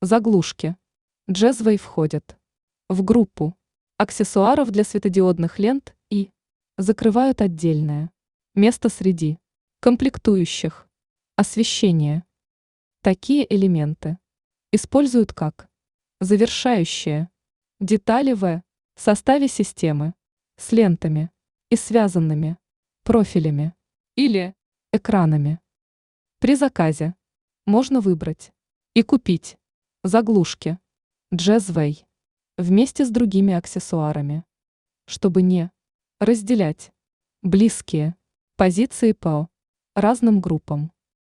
Заглушки. Jazzway входят в группу аксессуаров для светодиодных лент и закрывают отдельное место среди комплектующих. Освещение. Такие элементы используют как завершающие детали в составе системы с лентами и связанными профилями или экранами. При заказе можно выбрать и купить заглушки Jazzway вместе с другими аксессуарами, чтобы не разделять близкие позиции по разным группам.